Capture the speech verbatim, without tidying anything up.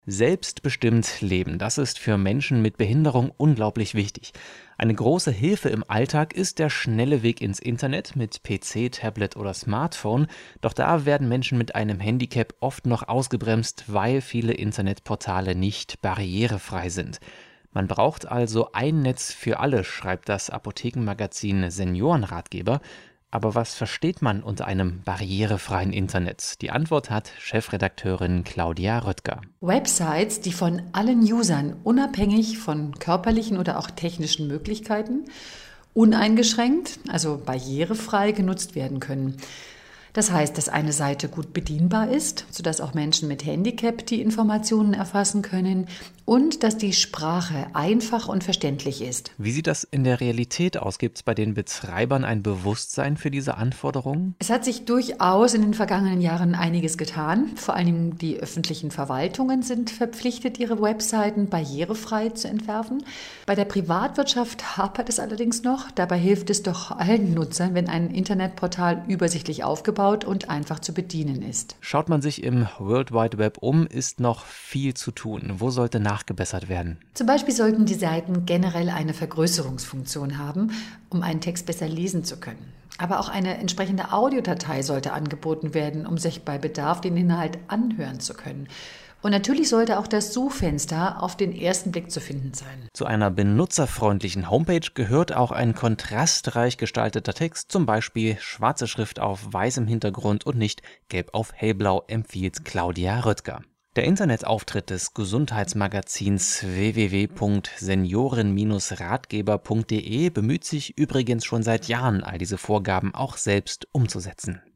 Selbstbestimmt leben, das ist für Menschen mit Behinderung unglaublich wichtig. Eine große Hilfe im Alltag ist der schnelle Weg ins Internet mit P C, Tablet oder Smartphone. Doch da werden Menschen mit einem Handicap oft noch ausgebremst, weil viele Internetportale nicht barrierefrei sind. Man braucht also ein Netz für alle, schreibt das Apothekenmagazin Seniorenratgeber. Aber was versteht man unter einem barrierefreien Internet? Die Antwort hat Chefredakteurin Claudia Röttger. Websites, die von allen Usern unabhängig von körperlichen oder auch technischen Möglichkeiten uneingeschränkt, also barrierefrei genutzt werden können. Das heißt, dass eine Seite gut bedienbar ist, sodass auch Menschen mit Handicap die Informationen erfassen können und dass die Sprache einfach und verständlich ist. Wie sieht das in der Realität aus? Gibt es bei den Betreibern ein Bewusstsein für diese Anforderungen? Es hat sich durchaus in den vergangenen Jahren einiges getan. Vor allem die öffentlichen Verwaltungen sind verpflichtet, ihre Webseiten barrierefrei zu entwerfen. Bei der Privatwirtschaft hapert es allerdings noch. Dabei hilft es doch allen Nutzern, wenn ein Internetportal übersichtlich aufgebaut und einfach zu bedienen ist. Schaut man sich im World Wide Web um, ist noch viel zu tun. Wo sollte nachgebessert werden? Zum Beispiel sollten die Seiten generell eine Vergrößerungsfunktion haben, um einen Text besser lesen zu können. Aber auch eine entsprechende Audiodatei sollte angeboten werden, um sich bei Bedarf den Inhalt anhören zu können. Und natürlich sollte auch das Suchfenster auf den ersten Blick zu finden sein. Zu einer benutzerfreundlichen Homepage gehört auch ein kontrastreich gestalteter Text, zum Beispiel schwarze Schrift auf weißem Hintergrund und nicht gelb auf hellblau, empfiehlt Claudia Röttger. Der Internetauftritt des Gesundheitsmagazins w w w punkt senioren ratgeber punkt de bemüht sich übrigens schon seit Jahren, all diese Vorgaben auch selbst umzusetzen.